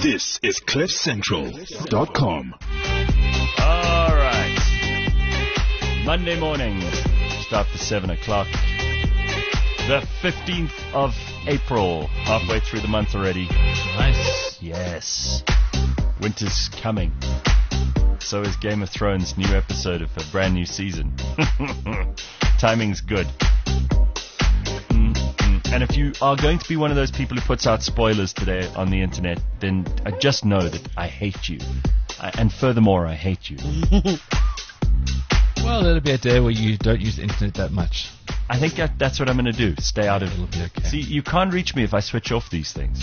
This is CliffCentral.com. All right. Monday morning, just after 7 o'clock. The 15th of April. Halfway through the month already. Nice. Yes. Winter's coming. So is Game of Thrones' new episode of a brand new season. Timing's good. And if you are going to be one of those people who puts out spoilers today on the internet, then just know that I hate you. And furthermore, I hate you. Well, it'll be a day where you don't use the internet that much. I think that's what I'm going to do. Stay out of It'll be okay. See, you can't reach me if I switch off these things.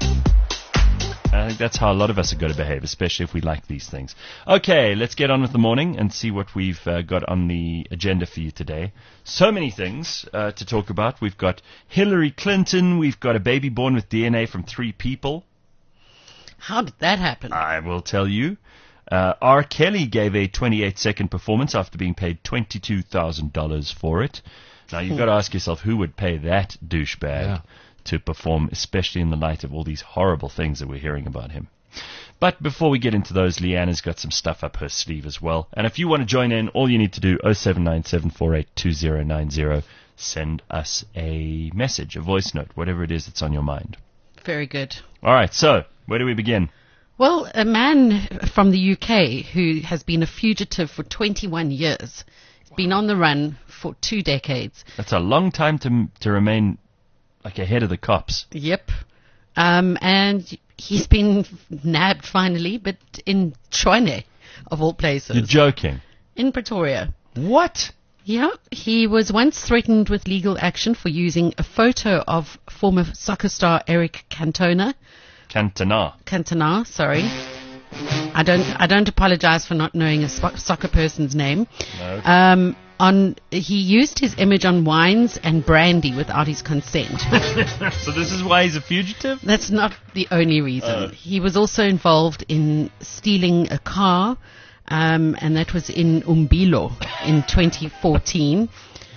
I think that's how a lot of us are going to behave, especially if we like these things. Okay, let's get on with the morning and see what we've got on the agenda for you today. So many things to talk about. We've got Hillary Clinton. We've got a baby born with DNA from 3 people. How did that happen? I will tell you. R. Kelly gave a 28-second performance after being paid $22,000 for it. Now, you've got to ask yourself, who would pay that douchebag to perform, especially in the light of all these horrible things that we're hearing about him? But before we get into those, Leanna's got some stuff up her sleeve as well. And if you want to join in, all you need to do, 0797482090, send us a message, a voice note, whatever it is that's on your mind. Very good. All right, so where do we begin? Well, a man from the UK who has been a fugitive for 21 years, been on the run for 2 decades. That's a long time to remain like ahead of the cops. Yep. And he's been nabbed finally, but in Tshwane, of all places. You're joking. In Pretoria. What? Yeah, he was once threatened with legal action for using a photo of former soccer star Eric Cantona. Cantona, sorry. I don't apologize for not knowing a soccer person's name. No. He used his image on wines and brandy without his consent. So this is why he's a fugitive? That's not the only reason. He was also involved in stealing a car, and that was in Umbilo in 2014.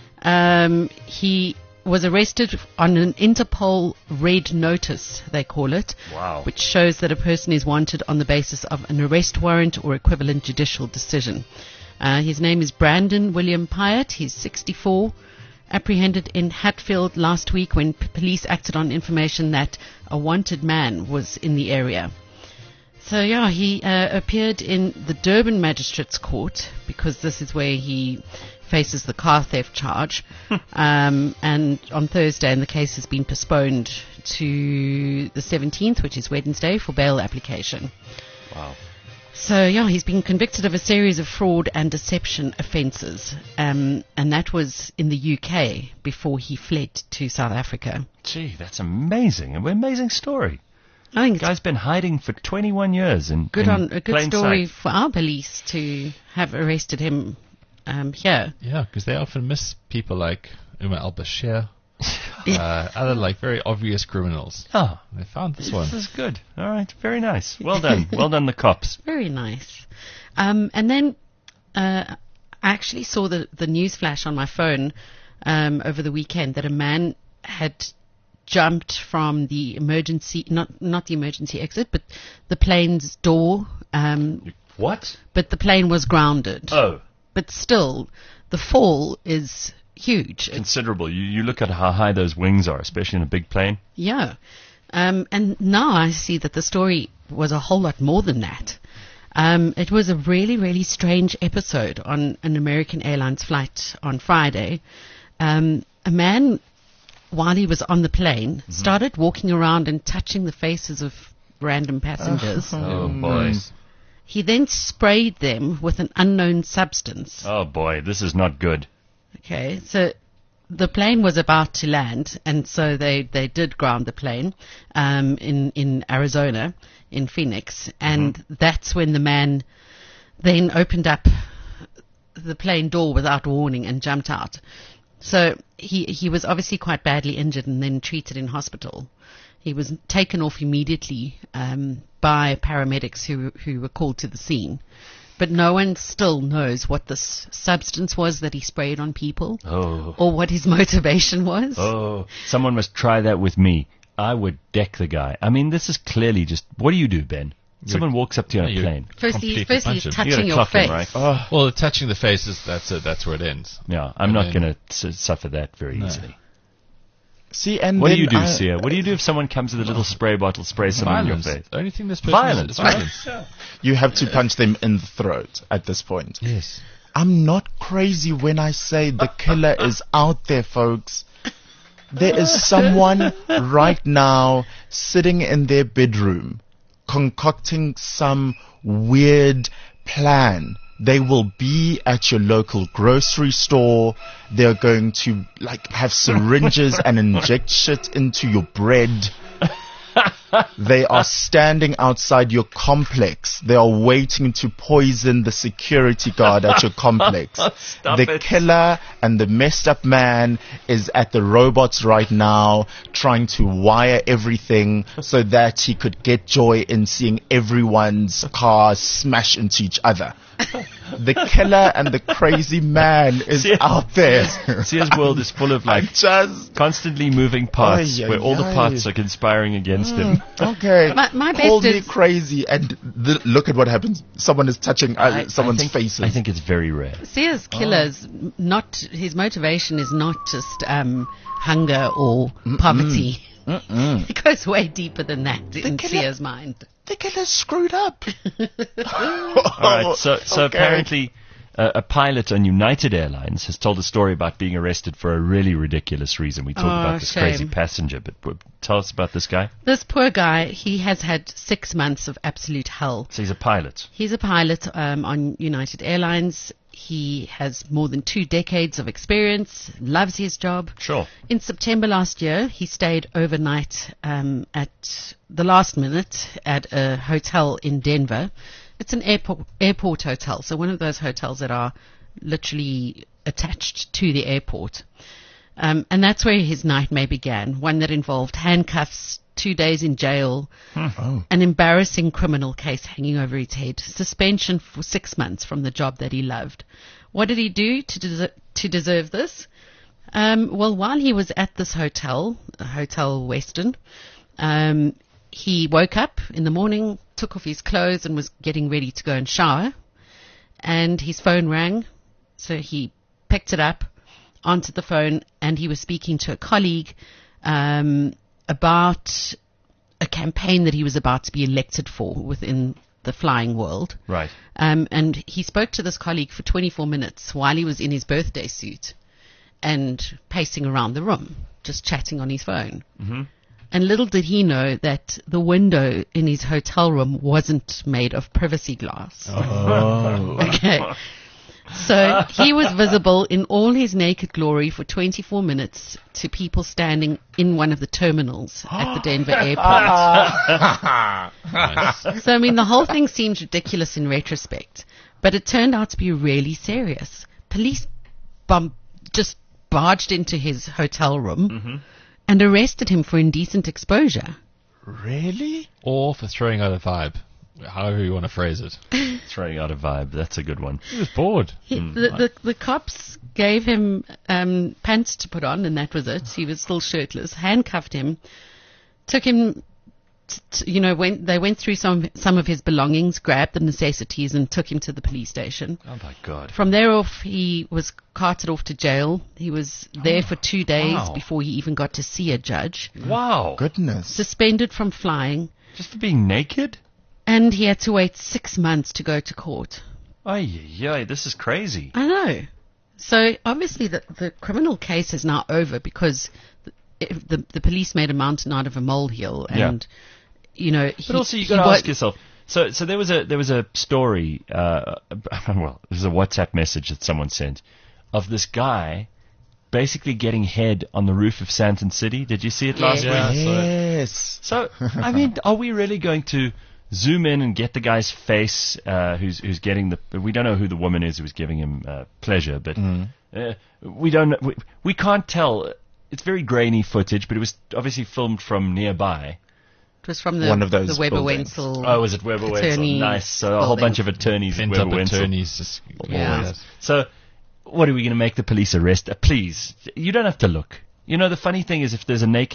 He was arrested on an Interpol red notice, they call it, Wow. which shows that a person is wanted on the basis of an arrest warrant or equivalent judicial decision. His name is Brandon William Pyatt. He's 64, apprehended in Hatfield last week when police acted on information that a wanted man was in the area. So, yeah, he appeared in the Durban Magistrates Court because this is where he faces the car theft charge. And on Thursday, and the case has been postponed to the 17th, which is Wednesday, for bail application. Wow. So, yeah, he's been convicted of a series of fraud and deception offences, and that was in the UK before he fled to South Africa. Gee, that's amazing. An amazing story. I think The guy's been hiding for 21 years in a good plain story sight. for our police to have arrested him here. Yeah, because they often miss people like Umar al-Bashir, other like very obvious criminals. Oh, They found this one. this is good. All right, very nice. Well done. Well done, the cops. Very nice. And then I actually saw the news flash on my phone over the weekend that a man had jumped from the emergency, not the emergency exit, but the plane's door. What? But the plane was grounded. Oh, But still, the fall is huge. considerable. You look at how high those wings are, especially in a big plane. Yeah. And now I see that the story was a whole lot more than that. It was a really, really strange episode on an American Airlines flight on Friday. A man, while he was on the plane, started walking around and touching the faces of random passengers. Oh, boys. He then sprayed them with an unknown substance. Oh, boy, this is not good. Okay, so the plane was about to land, and so they did ground the plane in Arizona, in Phoenix, and that's when the man then opened up the plane door without warning and jumped out. So he was obviously quite badly injured and then treated in hospital. He was taken off immediately by paramedics who were called to the scene. But no one still knows what this substance was that he sprayed on people, Oh. or what his motivation was. Oh, someone must try that with me. I would deck the guy. I mean, this is clearly just, what do you do, Ben? Someone walks up to you on a you- plane. Firstly, Completely he's punch him. You touching gotta your clock him, face. right? Oh. Well, touching the face is that's where it ends. Yeah, I'm And not then- going to suffer that very easily. See, and What do then you do, I- Sia? What do you do if someone comes with a little spray bottle, sprays something in your Violence. face? The only thing this person Violence. is violence. You have to punch them in the throat at this point. Yes. I'm not crazy when I say the killer is out there, folks. There is someone right now sitting in their bedroom concocting some weird plan. They will be at your local grocery store. They're going to have syringes and inject shit into your bread. They are standing outside your complex. They are waiting to poison the security guard at your complex. Stop The it. killer and the messed up man is at the robots right now trying to wire everything so that he could get joy in seeing everyone's cars smash into each other. The killer and the crazy man is See- out there. Sia's world is full of Just constantly moving parts Ay, ay, where all the ay. parts are conspiring against him. okay. My Call best me is- crazy, and look at what happens. Someone is touching someone's faces. I think it's very rare. Sia's killers, not his motivation is not just hunger or poverty. It goes way deeper than that in killer- Sia's mind. the killer's screwed up. All right, so Okay. apparently a pilot on United Airlines has told a story about being arrested for a really ridiculous reason. We talk about this shame. crazy passenger, but tell us about this guy. This poor guy, he has had 6 months of absolute hell. So he's a pilot. He's a pilot on United Airlines. He has more than 2 decades of experience, loves his job. Sure. In September last year, he stayed overnight at the last minute at a hotel in Denver. It's an airport hotel, so one of those hotels that are literally attached to the airport. And that's where his nightmare began, one that involved handcuffs, 2 days in jail, an embarrassing criminal case hanging over his head, suspension for 6 months from the job that he loved. What did he do to deserve this? Well, while he was at this hotel, Hotel Weston, he woke up in the morning, took off his clothes and was getting ready to go and shower. And his phone rang, so he picked it up, answered the phone, and he was speaking to a colleague about a campaign that he was about to be elected for within the flying world. Right. And he spoke to this colleague for 24 minutes while he was in his birthday suit and pacing around the room, just chatting on his phone. Mm-hmm. And little did he know that the window in his hotel room wasn't made of privacy glass. Oh. Okay. So he was visible in all his naked glory for 24 minutes to people standing in one of the terminals at the Denver airport. Nice. So, I mean, the whole thing seems ridiculous in retrospect, but it turned out to be really serious. Police just barged into his hotel room and arrested him for indecent exposure. Really? Or for throwing out a vibe, however you want to phrase it. Throwing out a vibe. That's a good one. He was bored. The cops gave him pants to put on, and that was it. He was still shirtless. Handcuffed him, took him. They went through some of his belongings, grabbed the necessities, and took him to the police station. Oh, my God. From there off, he was carted off to jail. He was there for 2 days wow. before he even got to see a judge. Wow. Goodness. Suspended from flying, Just for being naked? and he had to wait 6 months to go to court. Ay, this is crazy. I know. So obviously the criminal case is now over because the police made a mountain out of a molehill, and But also you got to ask yourself. So there was a story. Well, there's a WhatsApp message that someone sent of this guy basically getting head on the roof of Santon City. Did you see it last Yeah. week? Yes. So I mean, are we really going to zoom in and get the guy's face? Who's getting the? We don't know who the woman is who's giving him pleasure, but we don't. We can't tell. It's very grainy footage, but it was obviously filmed from nearby. It was from the One of those the Weber buildings. Wenzel. Oh, was it Weber Wenzel? attorney Nice. So a whole building. bunch of attorneys at Pent Weber up Wenzel. attorneys. Just Yeah. So, what are we going to make the police arrest? Please, you don't have to look. The funny thing is, if there's a naked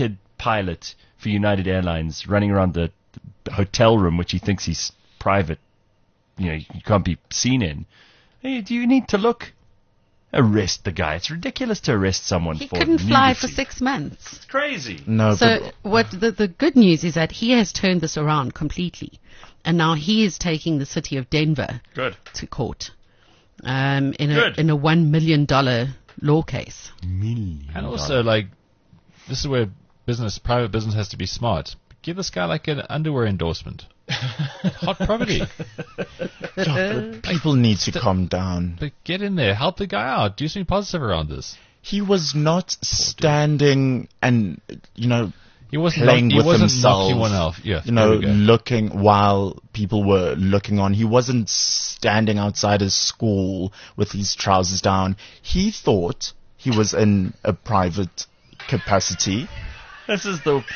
pilot for United Airlines running around the hotel room, which he thinks he's private, you can't be seen in. Hey, do you need to look? Arrest the guy. It's ridiculous to arrest someone He for couldn't fly for nudity. 6 months. It's crazy. No, So what the good news is that he has turned this around completely, and now he is taking the city of Denver Good. to court in Good. a $1 million law case. And also, like, this is where private business has to be smart. Give this guy like an underwear endorsement. Hot property. people need to calm down. But get in there, help the guy out, do something positive around this. He was not standing and, He wasn't playing he with wasn't himself, knocking one off. Yeah, there we go. looking while people were looking on. He wasn't standing outside his school with his trousers down. He thought he was in a private capacity. This is the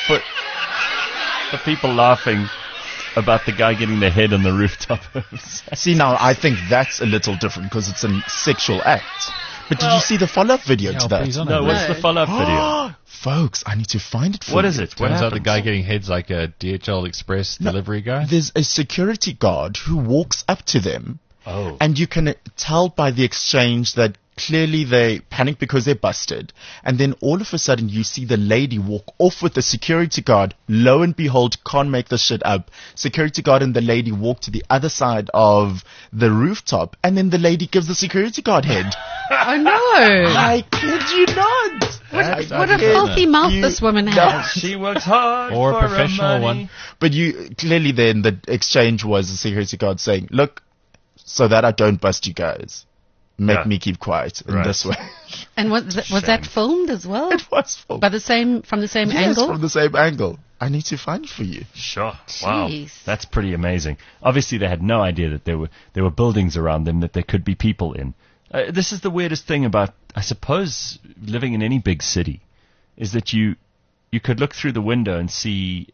people laughing about the guy getting their head on the rooftop. See, now I think that's a little different because it's a sexual act. But did you see the follow-up video Yeah, to please that? don't. No, what's the follow-up video? Folks, I need to find it for What you. is it? What Turns out the happened? guy getting heads like a DHL Express delivery guy. There's a security guard who walks up to them, Oh. and you can tell by the exchange that clearly they panic because they're busted. And then all of a sudden you see the lady walk off with the security guard. Lo and behold, can't make this shit up. Security guard and the lady walk to the other side of the rooftop, and then the lady gives the security guard head. Oh no! I kid you not. What a filthy mouth this woman has. She works hard Or a for her professional money. one. But clearly then the exchange was the security guard saying, look, so that I don't bust you guys, make Yeah. me keep quiet in Right. this way. And was that filmed as well? It was from From the same yes, angle? from the same angle. I need to find it for you. Sure. Wow. Jeez. That's pretty amazing. Obviously, they had no idea that there were buildings around them that there could be people in. This is the weirdest thing about, I suppose, living in any big city, is that you could look through the window and see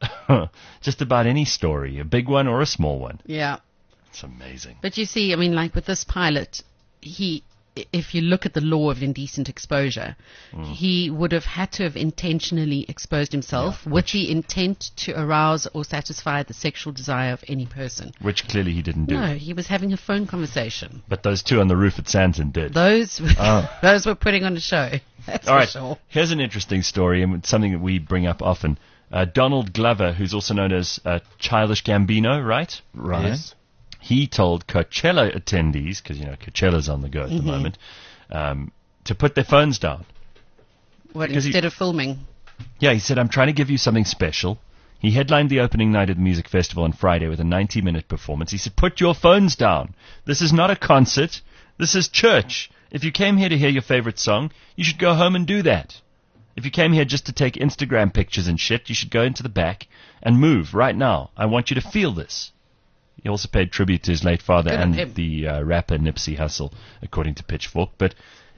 just about any story, a big one or a small one. Yeah. It's amazing. But you see, I mean, like with this pilot, if you look at the law of indecent exposure, he would have had to have intentionally exposed himself with the intent to arouse or satisfy the sexual desire of any person. Which clearly he didn't do. No, he was having a phone conversation. But those two on the roof at Santon did. Those were putting on a show. That's All right, for sure. here's an interesting story, and it's something that we bring up often. Donald Glover, who's also known as Childish Gambino, right? Right. Yes. He told Coachella attendees, because, Coachella's on the go at the moment, to put their phones down. What, Because instead of filming? Yeah, he said, I'm trying to give you something special. He headlined the opening night of the music festival on Friday with a 90-minute performance. He said, put your phones down. This is not a concert. This is church. If you came here to hear your favorite song, you should go home and do that. If you came here just to take Instagram pictures and shit, you should go into the back and move right now. I want you to feel this. He also paid tribute to his late father Good on and him. the rapper Nipsey Hussle, according to Pitchfork. But,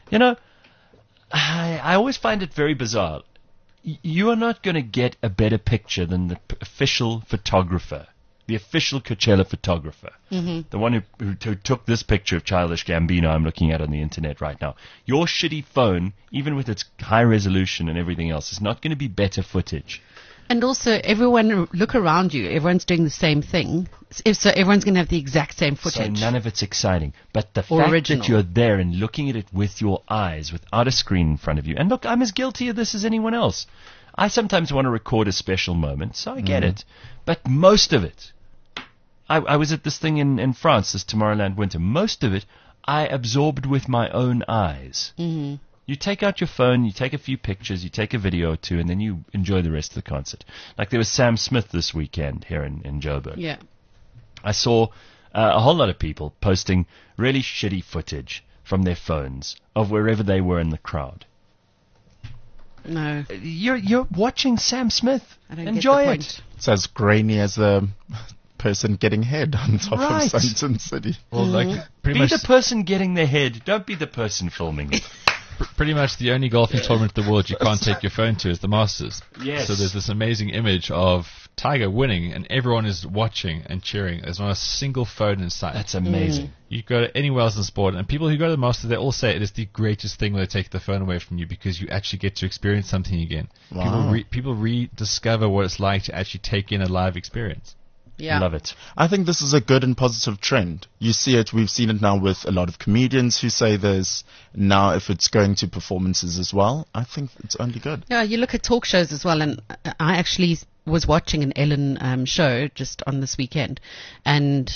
I always find it very bizarre. You are not going to get a better picture than the official photographer, the official Coachella photographer, the one who took this picture of Childish Gambino I'm looking at on the internet right now. Your shitty phone, even with its high resolution and everything else, is not going to be better footage. And also, everyone, look around you. Everyone's doing the same thing. So everyone's going to have the exact same So footage. none of it's exciting. But the Or fact original. that you're there and looking at it with your eyes, without a screen in front of you. And look, I'm as guilty of this as anyone else. I sometimes want to record a special moment, so I get it. But most of it, I was at this thing in France, this Tomorrowland Winter. Most of it, I absorbed with my own eyes. Mm-hmm. You take out your phone, you take a few pictures, you take a video or two, and then you enjoy the rest of the concert. Like there was Sam Smith this weekend here in Joburg. Yeah. I saw a whole lot of people posting really shitty footage from their phones of wherever they were in the crowd. No. You're watching Sam Smith. I don't Enjoy get the it. point. It's as grainy as a person getting head on top Right. of Santon City. Well, like pretty Be much. the person getting their head. Don't be the person filming it. pretty much the only golfing tournament in the world you can't take your phone to is the Masters. Yes. So there's this amazing image of Tiger winning, and everyone is watching and cheering. There's not a single phone in sight. That's amazing. You go to anywhere else in sport, and people who go to the Masters, they all say it is the greatest thing when they take the phone away from you, because you actually get to experience something again. Wow. People rediscover what it's like to actually take in a live experience. Yeah. Love it. I think this is a good and positive trend. You see it, we've seen it now with a lot of comedians who say this. Now, if it's going to performances as well, I think it's only good. Yeah, you look at talk shows as well, and I actually was watching an Ellen show just on this weekend, and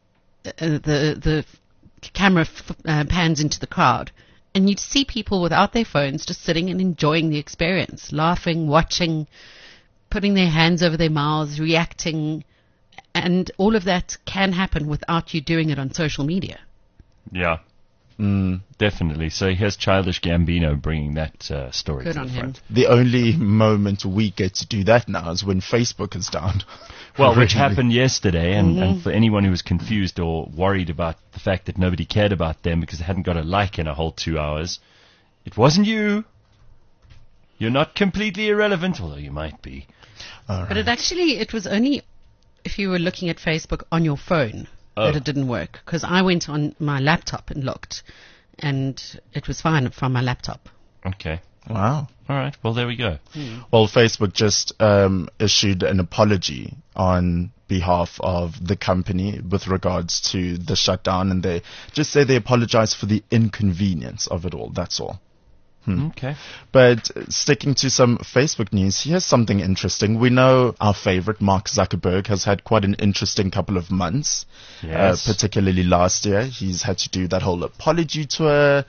the camera pans into the crowd, and you'd see people without their phones just sitting and enjoying the experience, laughing, watching, putting their hands over their mouths, reacting, and all of that can happen without you doing it on social media. Yeah. Definitely. So here's Childish Gambino bringing that story Good to on the him. front. The only moment we get to do that now is when Facebook is down. Well, which Really. happened yesterday, and for anyone who was confused or worried about the fact that nobody cared about them because they hadn't got a like in a whole 2 hours, it wasn't you. You're not completely irrelevant, although you might be. All But right. it was only if you were looking at Facebook on your phone that it didn't work, because I went on my laptop and looked, and it was fine from my laptop. Okay. Wow. All right. Well, there we go. Well, Facebook just issued an apology on behalf of the company with regards to the shutdown, and they just say they apologize for the inconvenience of it all. That's all. Okay. But sticking to some Facebook news, here's something interesting. We know our favorite, Mark Zuckerberg, has had quite an interesting couple of months, Yes. particularly last year. He's had to do that whole apology tour.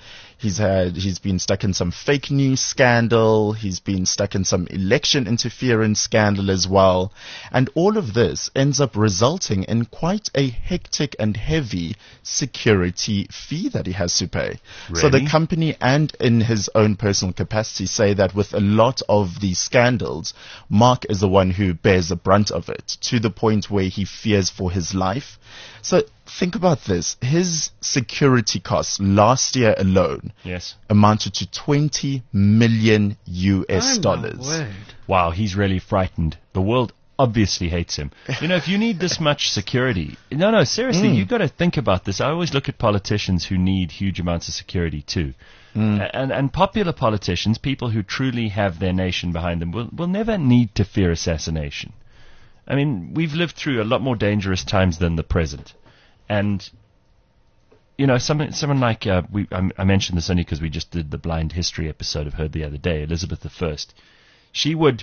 He's been stuck in some fake news scandal. He's been stuck in some election interference scandal as well. And all of this ends up resulting in quite a hectic and heavy security fee that he has to pay. So the Really? company and in his own personal capacity say that with a lot of these scandals, Mark is the one who bears the brunt of it, to the point where he fears for his life. So think about this. His security costs last year alone Yes. amounted to 20 million US dollars. Wow, he's really frightened. The world obviously hates him. You know, if you need this much security, no, seriously, you've got to think about this. I always look at politicians who need huge amounts of security too. And popular politicians, people who truly have their nation behind them, will never need to fear assassination. I mean, we've lived through a lot more dangerous times than the present. And, you know, someone like, I mentioned this only because we just did the blind history episode of her the other day, Elizabeth I. She would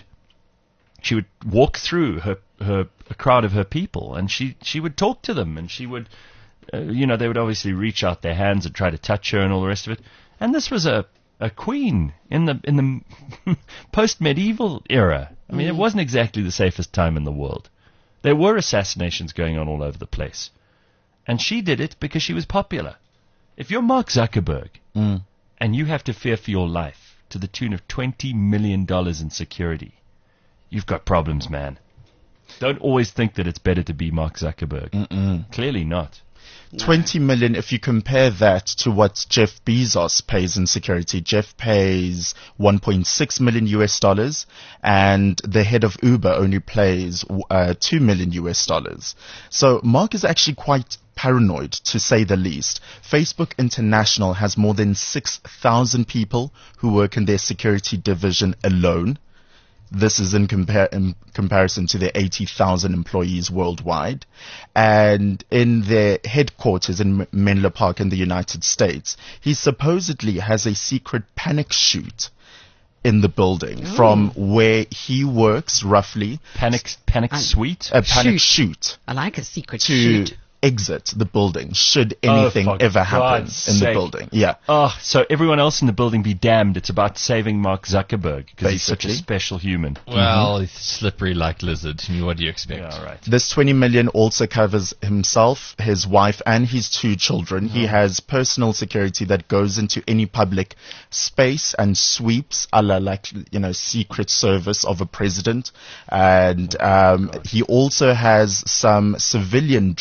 walk through a crowd of her people, and she would talk to them, and she would, they would obviously reach out their hands and try to touch her and all the rest of it. And this was a queen in the post-medieval era. I mean, it wasn't exactly the safest time in the world. There were assassinations going on all over the place. And she did it because she was popular. If you're Mark Zuckerberg and you have to fear for your life to the tune of $20 million in security, you've got problems, man. Don't always think that it's better to be Mark Zuckerberg. Clearly not. 20 million, if you compare that to what Jeff Bezos pays in security, Jeff pays 1.6 million US dollars, and the head of Uber only pays 2 million US dollars. So Mark is actually quite paranoid, to say the least. Facebook International has more than 6,000 people who work in their security division alone. This is in comparison to their 80,000 employees worldwide. And in their headquarters in Menlo Park in the United States, he supposedly has a secret panic chute in the building from where he works, roughly. Panic suite? A panic chute I like a secret to shoot. exit the building should anything for ever happen God's in the sake. building. Yeah. Oh, so everyone else in the building be damned. It's about saving Mark Zuckerberg because he's such a Basically. special human. Well, it's slippery like lizard. I mean, what do you expect? Yeah, all right. This 20 million also covers himself, his wife, and his 2 children. He has personal security that goes into any public space and sweeps, a la Secret Service of a president. And he also has some civilian-dressed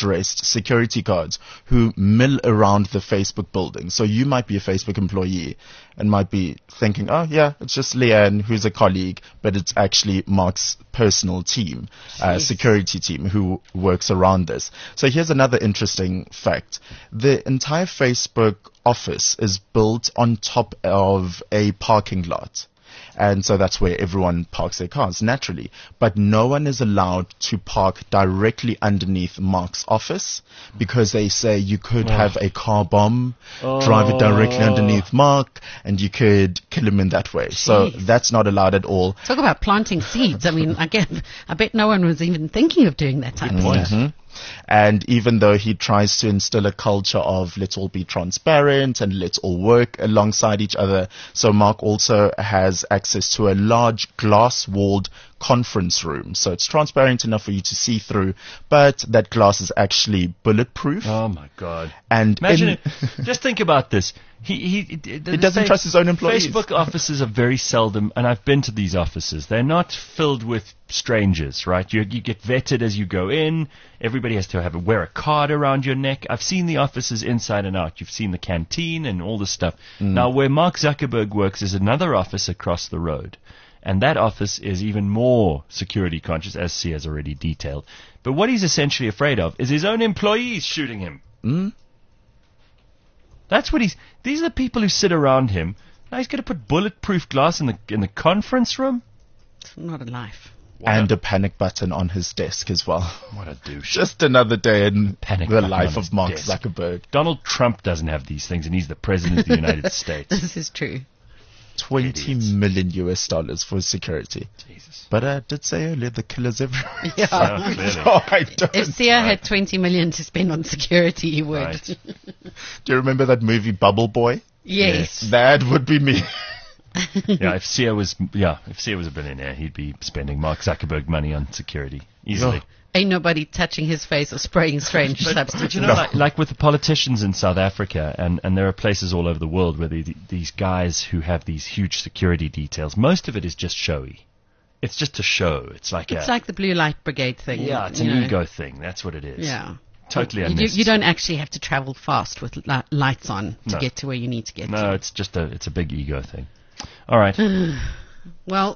security guards who mill around the Facebook building. So you might be a Facebook employee and might be thinking, oh yeah, it's just Leanne who's a colleague, but it's actually Mark's personal team, security team who works around this. So here's another interesting fact. The entire Facebook office is built on top of a parking lot. And so that's where everyone parks their cars, naturally. But no one is allowed to park directly underneath Mark's office because they say you could have a car bomb, drive it directly underneath Mark, and you could kill him in that way. So that's not allowed at all. Talk about planting seeds. I mean, again, I bet no one was even thinking of doing that type of stuff. And even though he tries to instill a culture of let's all be transparent and let's all work alongside each other, so Mark also has access to a large glass-walled conference room. So it's transparent enough for you to see through, but that glass is actually bulletproof. Oh my God. And imagine it. Just think about this. He doesn't trust his own employees. Facebook offices are very seldom, and I've been to these offices. They're not filled with strangers, right? You get vetted as you go in. Everybody has to wear a card around your neck. I've seen the offices inside and out. You've seen the canteen and all this stuff. Now, where Mark Zuckerberg works is another office across the road. And that office is even more security conscious, as C has already detailed. But what he's essentially afraid of is his own employees shooting him. That's what these are the people who sit around him. Now he's going to put bulletproof glass in the conference room? It's not a life. And a panic button on his desk as well. What a douche. Just another day in Panic the button life on of his Mark desk. Zuckerberg. Donald Trump doesn't have these things, and he's the president of the United States. This is true. $20 million for security. Jesus. But I did say earlier the killer's everywhere. Yeah. Oh, clearly. So I don't. If Sia had 20 million to spend on security, he would. Right. Do you remember that movie Bubble Boy? Yes. That would be me. Yeah, if Sia was a billionaire, he'd be spending Mark Zuckerberg money on security easily. Ain't nobody touching his face or spraying strange But substances. you know, like with the politicians in South Africa, and there are places all over the world where these guys who have these huge security details, most of it is just showy. It's just a show. It's like the blue light brigade thing. yeah, it's an ego thing. That's what it is. Yeah. Totally You unnecessary. don't actually have to travel fast with lights on to No. get to where you need to get No, to. it's just it's a big ego thing. All right. Well,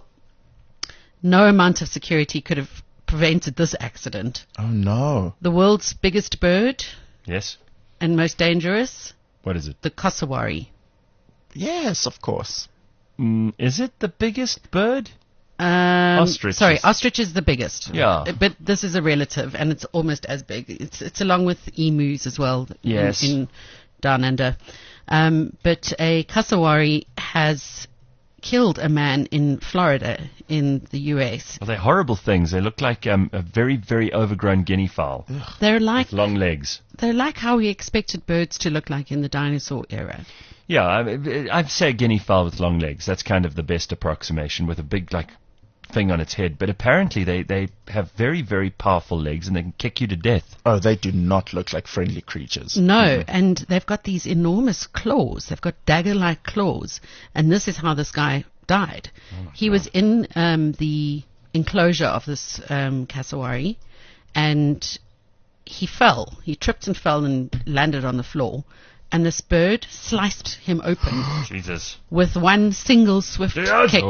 no amount of security could have prevented this accident. Oh no. The world's biggest bird Yes. and most dangerous, What is it? the cassowary. Yes, of course. Is it the biggest bird? Ostrich. Ostriches. Sorry, ostrich is the biggest. Yeah. But this is a relative, and it's almost as big. It's along with emus as well. Yes. In down under. But a cassowary has killed a man in Florida in the US. Well, they're horrible things. They look like a very, very overgrown guinea fowl. They're like Long legs. how we expected birds to look like in the dinosaur era. Yeah, I'd say a guinea fowl with long legs. That's kind of the best approximation, with a big, thing on its head. But apparently they have very, very powerful legs, and they can kick you to death. Oh, they do not look like friendly creatures. No, and they've got these enormous claws. They've got dagger-like claws, and this is how this guy died. He was in the enclosure of this cassowary, and he fell. He tripped and fell and landed on the floor, and this bird sliced him open Jesus. with one single swift Yes. kick.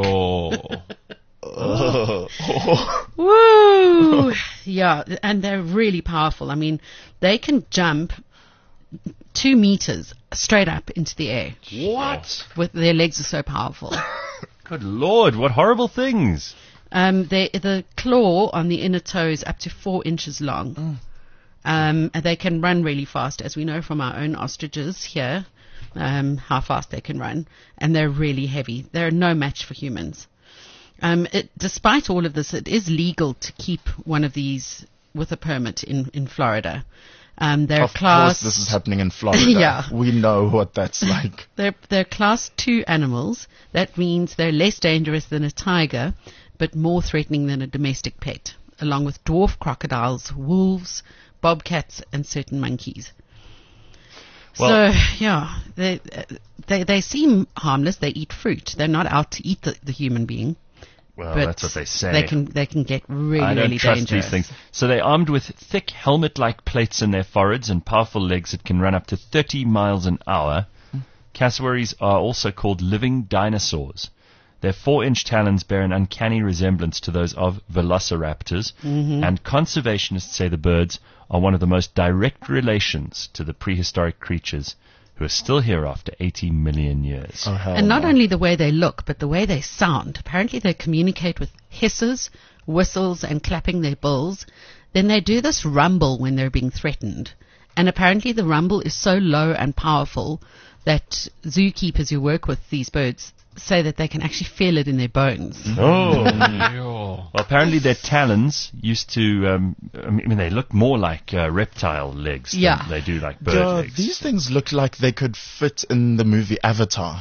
Oh. Woo! Yeah, and they're really powerful. I mean, they can jump 2 meters straight up into the air. What? With their legs are so powerful. Good Lord, what horrible things. The claw on the inner toe is up to 4 inches long. And they can run really fast, as we know from our own ostriches here, how fast they can run. And they're really heavy. They're no match for humans. Despite all of this, it is legal to keep one of these with a permit in Florida. They're Of course this is happening in Florida. Yeah. We know what that's like. They're class 2 animals. That means they're less dangerous than a tiger, but more threatening than a domestic pet, along with dwarf crocodiles, wolves, bobcats, and certain monkeys. Well- So, yeah, they seem harmless. They eat fruit. They're not out to eat the human being. Well, but that's what they say. They can get really, I don't really trust dangerous. these things. So they're armed with thick helmet-like plates in their foreheads and powerful legs that can run up to 30 miles an hour. Cassowaries are also called living dinosaurs. Their 4-inch talons bear an uncanny resemblance to those of velociraptors, and conservationists say the birds are one of the most direct relations to the prehistoric creatures who are still here after 80 million years. Oh, hell And not no. only the way they look, but the way they sound. Apparently they communicate with hisses, whistles, and clapping their bills. Then they do this rumble when they're being threatened. And apparently the rumble is so low and powerful that zookeepers who work with these birds say that they can actually feel it in their bones. Oh. Yo. Well, apparently their talons used to, they look more like reptile legs Yeah. than they do like bird Yeah, legs. these things look like they could fit in the movie Avatar.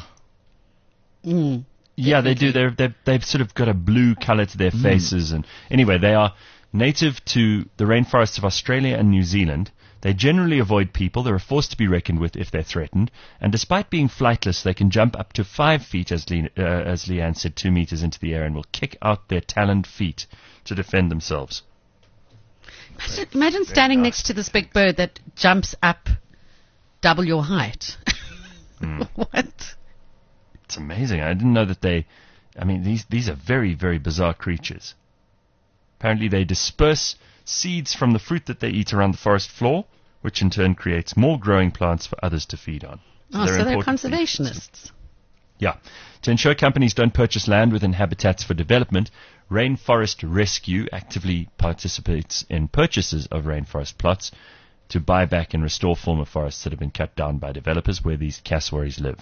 Yeah, they do. They've sort of got a blue color to their faces. And anyway, they are native to the rainforests of Australia and New Zealand. They generally avoid people. They're a force to be reckoned with if they're threatened. And despite being flightless, they can jump up to 5 feet, as Leanne said, 2 meters into the air, and will kick out their taloned feet to defend themselves. Imagine standing next to this big bird that jumps up double your height. What? It's amazing. I didn't know that these are very, very bizarre creatures. Apparently they disperse seeds from the fruit that they eat around the forest floor, which in turn creates more growing plants for others to feed on. So they're important species. conservationists. Yeah. To ensure companies don't purchase land within habitats for development, Rainforest Rescue actively participates in purchases of rainforest plots to buy back and restore former forests that have been cut down by developers where these cassowaries live.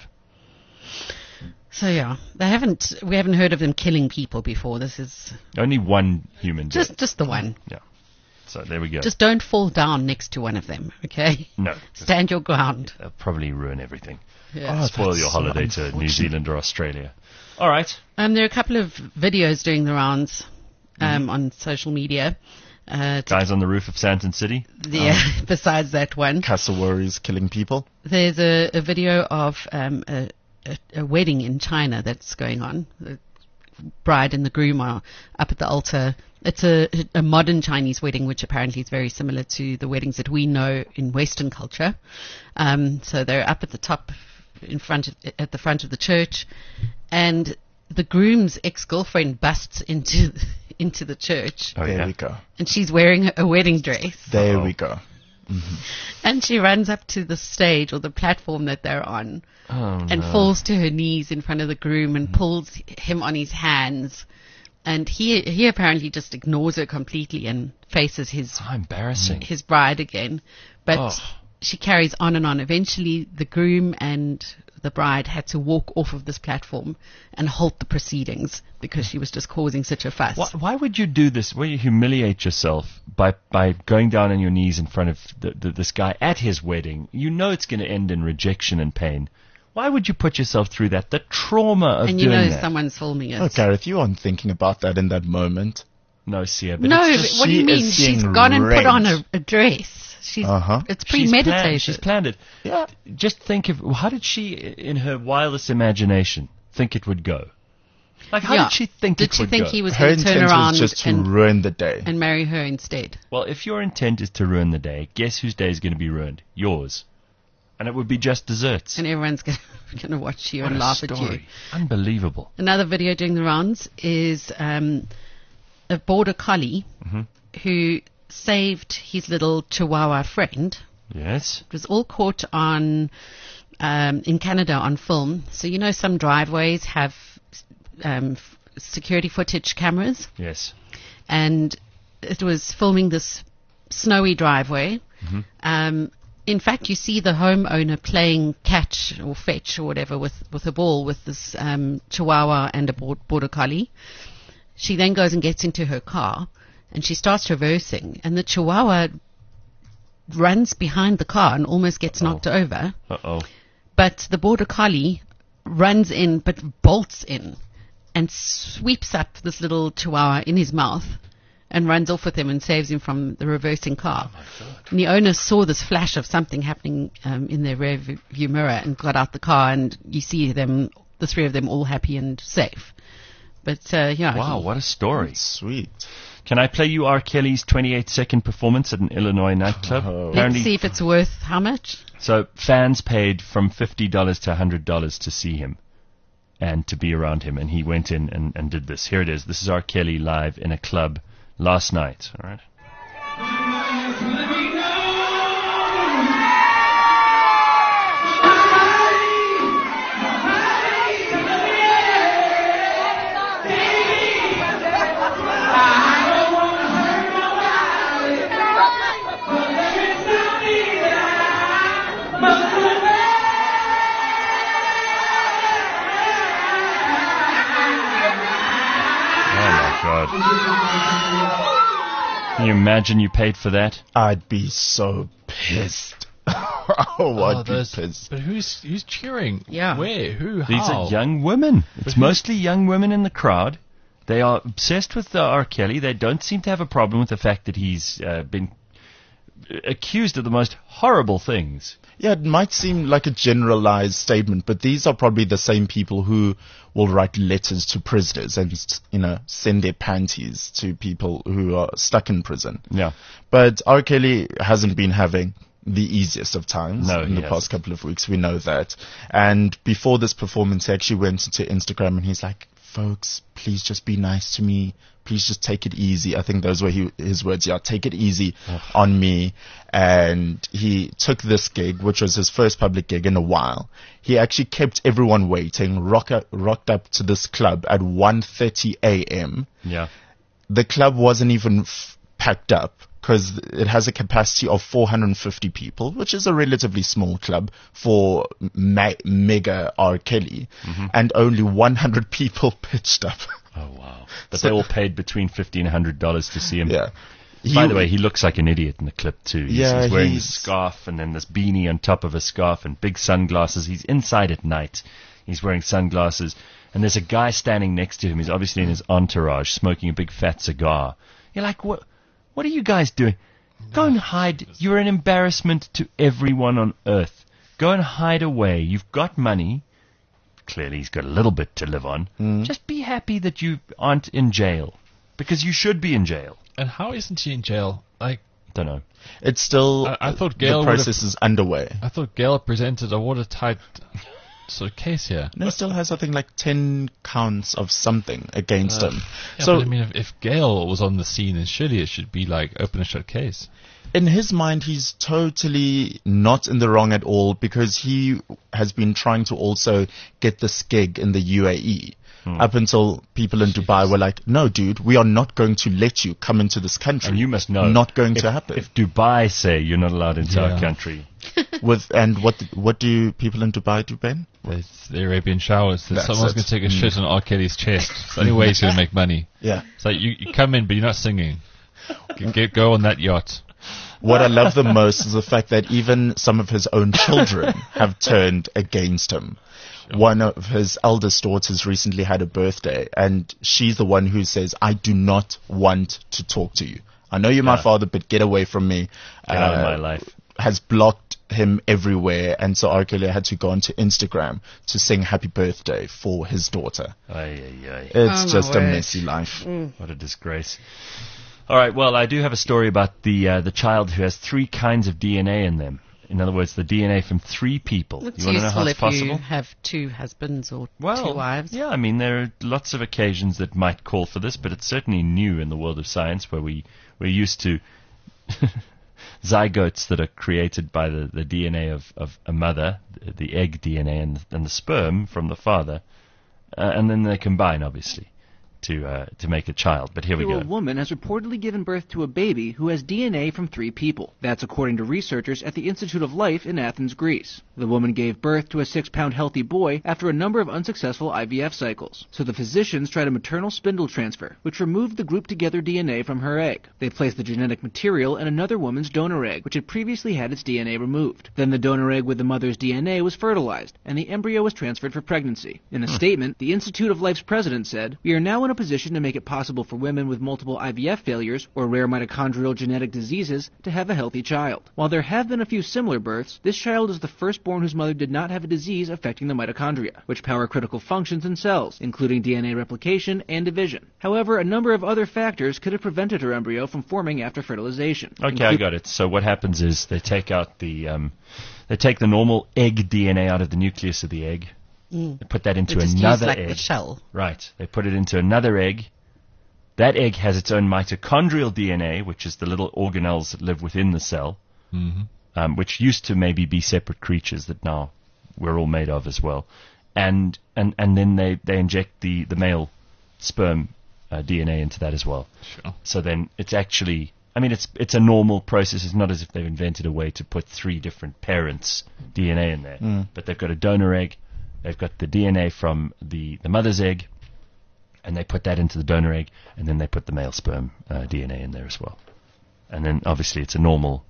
So yeah, we haven't heard of them killing people before. This is Only one human dead. just the one. Yeah. So there we go. Just don't fall down next to one of them, okay? No. Stand your ground. They'll probably ruin everything. Yeah. Spoil your so holiday to New unfortunate. Zealand or Australia. All right. There are a couple of videos doing the rounds on social media. Guys on the roof of Santon City. Besides that one, Cassowaries killing people. there's a video of a wedding in China that's going on. The bride and the groom are up at the altar. It's a modern Chinese wedding, which apparently is very similar to the weddings that we know in Western culture. So they're up at the top, at the front of the church, and the groom's ex-girlfriend busts into the church, Oh, There yeah. we go. and she's wearing a wedding dress. There we go. And she runs up to the stage or the platform that they're on and falls to her knees in front of the groom and pulls him on his hands. And he apparently just ignores her completely and faces his How embarrassing. bride again. But Oh. she carries on and on. Eventually, the groom and the bride had to walk off of this platform and halt the proceedings because she was just causing such a fuss. Why would you do this? Why you humiliate yourself by going down on your knees in front of this guy at his wedding? You know it's going to end in rejection and pain. Why would you put yourself through that? The trauma of And you doing know that. someone's filming it. Oh, Gareth, you aren't thinking about that in that moment. No, Sia, but No, it's just, what do you she mean? is She's seeing gone and put red. on a dress. It's she's premeditated. planned it. Yeah. Just think of how did she, in her wildest imagination, think it would go? Like, how Yeah. did she think Did it she would think go? he was Her going to turn intent around was just to and ruin the day. marry her instead? Well, if your intent is to ruin the day, guess whose day is going to be ruined? Yours. And it would be just desserts. And everyone's going to watch you and laugh at you. Unbelievable. Another video doing the rounds is a border collie who saved his little Chihuahua friend. Yes. It was all caught on in Canada on film. So you know some driveways have security footage cameras, Yes. and it was filming this snowy driveway. In fact, you see the homeowner playing catch or fetch or whatever with a ball with this Chihuahua and a border collie. She then goes and gets into her car and she starts reversing, and the Chihuahua runs behind the car and almost gets knocked over. Uh-oh. But the border collie runs in, but bolts in, and sweeps up this little Chihuahua in his mouth and runs off with him and saves him from the reversing car. Oh, my God. And the owner saw this flash of something happening in their rear view mirror and got out the car, and you see them, the three of them, all happy and safe. But yeah. Wow, what a story. Sweet. Can I play you R. Kelly's 28-second performance at an Illinois nightclub? Let's see if it's worth how much? So fans paid from $50 to $100 to see him and to be around him, and he went in and did this. Here it is. This is R. Kelly live in a club last night. All right. God. Can you imagine you paid for that? I'd be so pissed. I'd be pissed. But who's cheering? Yeah. Where? Who? How? These are young women. It's mostly young women in the crowd. They are obsessed with R. Kelly. They don't seem to have a problem with the fact that he's been accused of the most horrible things. Yeah, it might seem like a generalized statement, but these are probably the same people who will write letters to prisoners and, send their panties to people who are stuck in prison. Yeah. But R. Kelly hasn't been having the easiest of times in the hasn't. past couple of weeks. We know that. And before this performance, he actually went into Instagram and he's like, folks, please just be nice to me. Please just take it easy. I think those were his words. Yeah, take it easy on me. And he took this gig, which was his first public gig in a while. He actually kept everyone waiting, rocked up to this club at 1:30 a.m. Yeah. The club wasn't even packed up because it has a capacity of 450 people, which is a relatively small club for mega R. Kelly. And only 100 people pitched up. Oh, wow. But they all paid between $50 and $100 to see him. Yeah. By the way, he looks like an idiot in the clip, too. He's wearing he's this scarf and then this beanie on top of a scarf and big sunglasses. He's inside at night. He's wearing sunglasses. And there's a guy standing next to him. He's obviously in his entourage, smoking a big fat cigar. You're like, what are you guys doing? Go and hide. You're an embarrassment to everyone on earth. Go and hide away. You've got money. Clearly he's got a little bit to live on. Just be happy that you aren't in jail. Because you should be in jail. And how isn't he in jail? Don't know. It's still, I thought Gail the process is underway. I thought Gail presented a watertight sort of case here. No, it still has, I think, like 10 counts of something against him. Yeah, So but I mean, if Gail was on the scene, then surely it should be like open and shut case. in his mind, he's totally not in the wrong at all, because he has been trying to also get this gig in the UAE. Up until people in Dubai were like, no, dude, we are not going to let you come into this country. And you must know. Not going to happen. If Dubai say you're not allowed into our country. What do people in Dubai do, Ben? It's the Arabian showers. That's Someone's it. going to take a shit on R. Kelly's chest. It's the only way he's going to make money. Yeah. It's like, you come in, but you're not singing. Go on that yacht. What I love the most is the fact that even some of his own children have turned against him. One of his eldest daughters recently had a birthday, and she's the one who says, I do not want to talk to you. I know you're my father, but get away from me. Get out of my life. Has blocked him everywhere, and so R. Kelly had to go onto Instagram to sing happy birthday for his daughter. It's just a messy life. What a disgrace. All right, well, I do have a story about the child who has 3 kinds of DNA in them. In other words, the DNA from 3 people. It's you want to know how it's useful if possible? you have 2 husbands or 2 wives. Yeah, I mean, there are lots of occasions that might call for this, but it's certainly new in the world of science, where we're used to zygotes that are created by the DNA of a mother, the egg DNA and the sperm from the father, and then they combine, obviously, to make a child. But here we go. A woman has reportedly given birth to a baby who has DNA from 3 people. That's according to researchers at the Institute of Life in Athens, Greece. The woman gave birth to a 6-pound healthy boy after a number of unsuccessful IVF cycles. So the physicians tried a maternal spindle transfer, which removed the grouped-together DNA from her egg. They placed the genetic material in another woman's donor egg, which had previously had its DNA removed. Then the donor egg with the mother's DNA was fertilized, and the embryo was transferred for pregnancy. In a statement, the Institute of Life's president said, "We are now in a a position to make it possible for women with multiple IVF failures or rare mitochondrial genetic diseases to have a healthy child. While there have been a few similar births, this child is the firstborn whose mother did not have a disease affecting the mitochondria, which power critical functions in cells, including DNA replication and division. However, a number of other factors could have prevented her embryo from forming after fertilization. Okay, I got it. So what happens is they take out the normal egg DNA out of the nucleus of the egg. They put that into They just use another like egg. the shell. Right. They put it into another egg. That egg has its own mitochondrial DNA, which is the little organelles that live within the cell, which used to maybe be separate creatures that now we're all made of as well. And then they inject the male sperm DNA into that as well. Sure. So then it's actually, I mean, it's a normal process. It's not as if they've invented a way to put 3 different parents' DNA in there. But they've got a donor egg. They've got the DNA from the mother's egg, and they put that into the donor egg, and then they put the male sperm DNA in there as well. And then obviously it's a normal,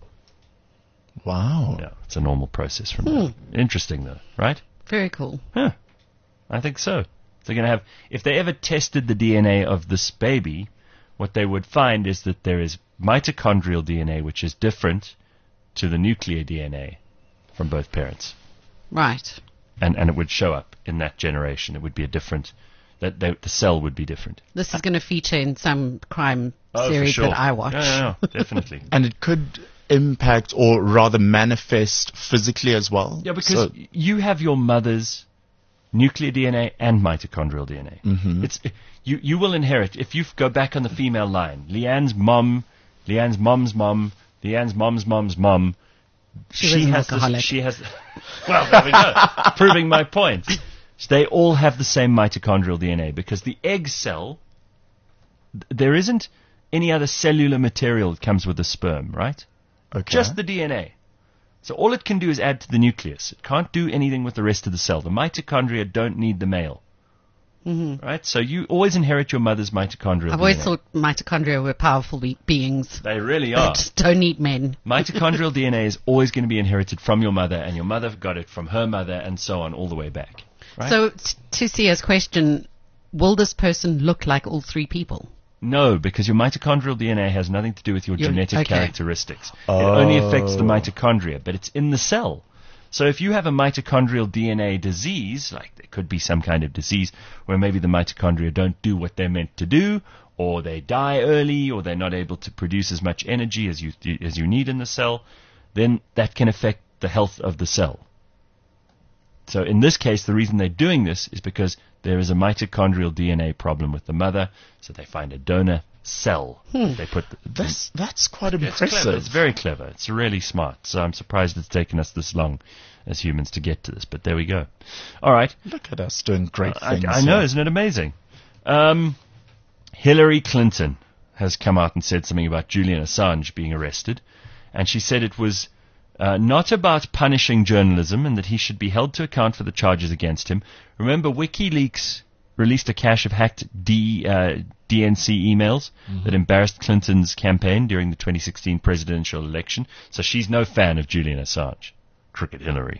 Wow. it's a normal process from there. Interesting though, right? Very cool. Huh. I think so. They're going to have, if they ever tested the DNA of this baby, what they would find is that there is mitochondrial DNA which is different to the nuclear DNA from both parents. Right. And it would show up in that generation. It would be a different, the cell would be different. This is going to feature in some crime Oh, for series sure. that I watch. Yeah, definitely. And it could impact or rather manifest physically as well. Yeah, because So- you have your mother's nuclear DNA and mitochondrial DNA. It's you will inherit, if you go back on the female line, Leanne's mom's mom, Leanne's mom's mom, She was an alcoholic. she has, well, there we go, proving my point. They all have the same mitochondrial DNA because the egg cell, there isn't any other cellular material that comes with the sperm, right? Okay. Just the DNA. So all it can do is add to the nucleus. It can't do anything with the rest of the cell. The mitochondria don't need the male. Right? So you always inherit your mother's mitochondrial I've always DNA. thought mitochondria were powerful beings. They really They are. just don't need men. Mitochondrial DNA is always going to be inherited from your mother, and your mother got it from her mother, and so on, all the way back. Right? So, to Sia's question, will this person look like all 3 people? No, because your mitochondrial DNA has nothing to do with your genetic okay. characteristics. It only affects the mitochondria, but it's in the cell. So if you have a mitochondrial DNA disease, like there could be some kind of disease where maybe the mitochondria don't do what they're meant to do, or they die early, or they're not able to produce as much energy as you need in the cell, then that can affect the health of the cell. So in this case, the reason they're doing this is because there is a mitochondrial DNA problem with the mother, so they find a donor cell. They put That's quite it's impressive. clever. It's very clever. It's really smart. So I'm surprised it's taken us this long as humans to get to this. But there we go. All right. Look at us doing great things. I know, here. isn't it amazing? Hillary Clinton has come out and said something about Julian Assange being arrested. And she said it was not about punishing journalism and that he should be held to account for the charges against him. Remember, WikiLeaks released a cache of hacked DNC emails that embarrassed Clinton's campaign during the 2016 presidential election. So she's no fan of Julian Assange. Crooked Hillary.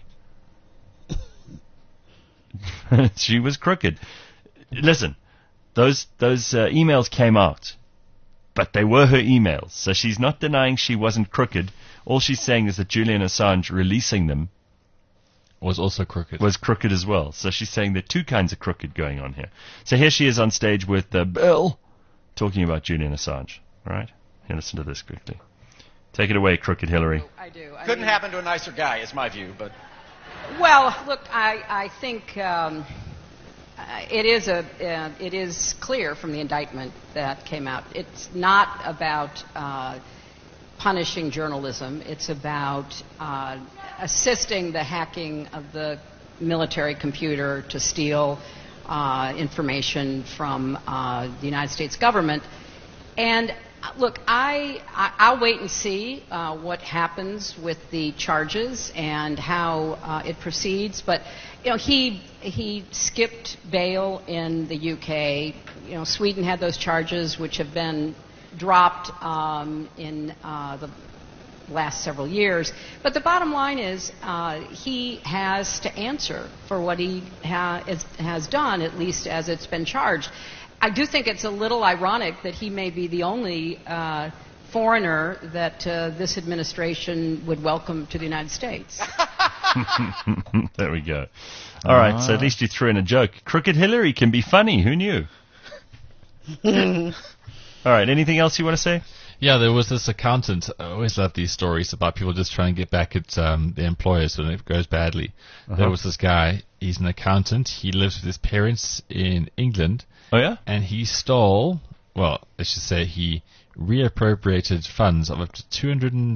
She was crooked. Listen, those emails came out, but they were her emails. So she's not denying she wasn't crooked. All she's saying is that Julian Assange releasing them Was also crooked. was crooked as well. So she's saying there are 2 kinds of crooked going on here. So here she is on stage with Bill talking about Julian Assange. All right? Here, listen to this quickly. Take it away, crooked Hillary. I do. Couldn't happen to a nicer guy, is my view. But Well, look, I think it is clear from the indictment that came out. It's not about punishing journalism. It's about assisting the hacking of the military computer to steal information from the United States government. And look, I'll wait and see what happens with the charges and how it proceeds. But he skipped bail in the UK. Sweden had those charges, which have been dropped in the last several years. But the bottom line is he has to answer for what he has done, at least as it's been charged. I do think it's a little ironic that he may be the only foreigner that this administration would welcome to the United States. There we go. All right, so at least you threw in a joke. Crooked Hillary can be funny. Who knew? All right, anything else you want to say? Yeah, there was this accountant. I always love these stories about people just trying to get back at their employers when it goes badly. There was this guy. He's an accountant. He lives with his parents in England. Oh, yeah? And he stole, well, let's just say he reappropriated funds of up to £230,000.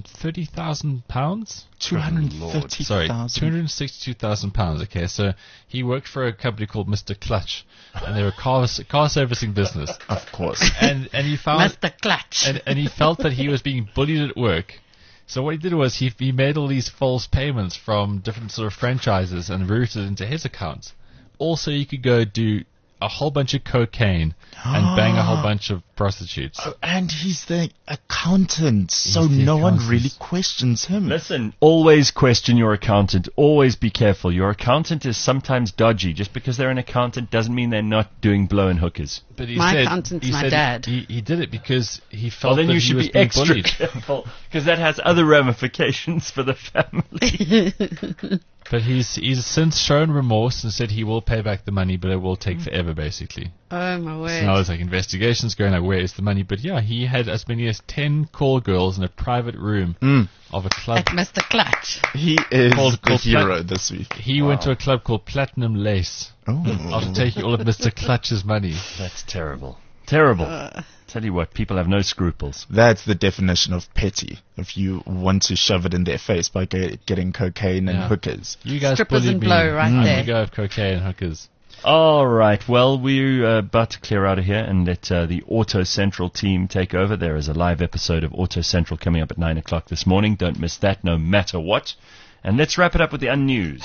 Sorry, £262,000. Okay, so he worked for a company called Mr. Clutch, and they were a car servicing business. Of course. And he found Mr. Clutch. and he felt that he was being bullied at work. So what he did was he made all these false payments from different sort of franchises and routed into his account. Also, you could go do a whole bunch of cocaine and bang a whole bunch of prostitutes. Oh, and he's the accountant, so the no one accountant. really questions him. Listen, always question your accountant. Always be careful. Your accountant is sometimes dodgy. Just because they're an accountant doesn't mean they're not doing blow-and hookers. But he My said, accountant's he my said dad. He did it because he Well, felt then that you he should was be being extra bullied. careful because that has other ramifications for the family. But he's since shown remorse and said he will pay back the money, but it will take forever, basically. Oh, my So word. now there's like investigations going like, where is the money? But yeah, he had as many as 10 call girls in a private room of a club. At Mr. Clutch. He is Called the hero Plat- this week. He went to a club called Platinum Lace after taking all of Mr. Clutch's money. That's terrible. Terrible. Tell you what, people have no scruples. That's the definition of petty. If you want to shove it in their face by getting cocaine and Yeah. hookers. You guys Strippers bullied and me. blow right I'm there. going to go with cocaine and hookers. All right. Well, we're about to clear out of here and let the Auto Central team take over. There is a live episode of Auto Central coming up at 9 o'clock this morning. Don't miss that, no matter what. And let's wrap it up with the unnews.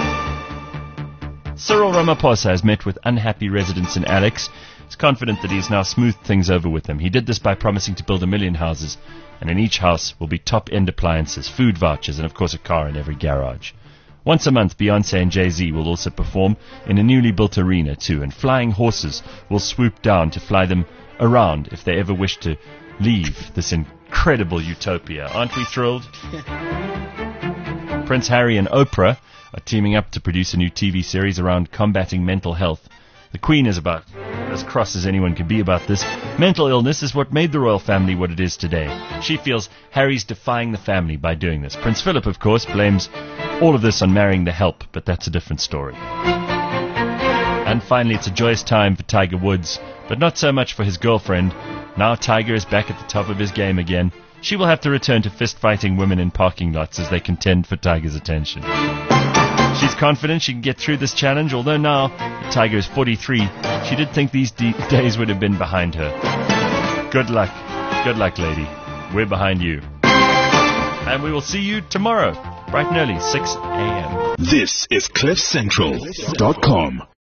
Cyril Ramaphosa has met with unhappy residents in Alex. He's confident that he's now smoothed things over with them. He did this by promising to build 1 million houses, and in each house will be top-end appliances, food vouchers, and of course a car in every garage. Once a month, Beyonce and Jay-Z will also perform in a newly built arena too, and flying horses will swoop down to fly them around if they ever wish to leave this incredible utopia. Aren't we thrilled? Prince Harry and Oprah are teaming up to produce a new TV series around combating mental health. The Queen is about as cross as anyone can be about this. Mental illness is what made the royal family what it is today. She feels Harry's defying the family by doing this. Prince Philip, of course, blames all of this on marrying the help, but that's a different story. And finally, it's a joyous time for Tiger Woods, but not so much for his girlfriend. Now Tiger is back at the top of his game again. She will have to return to fist-fighting women in parking lots as they contend for Tiger's attention. She's confident she can get through this challenge, although now that Tiger is 43, she did think these days would have been behind her. Good luck. Good luck, lady. We're behind you. And we will see you tomorrow, bright and early, 6 a.m. This is CliffCentral.com.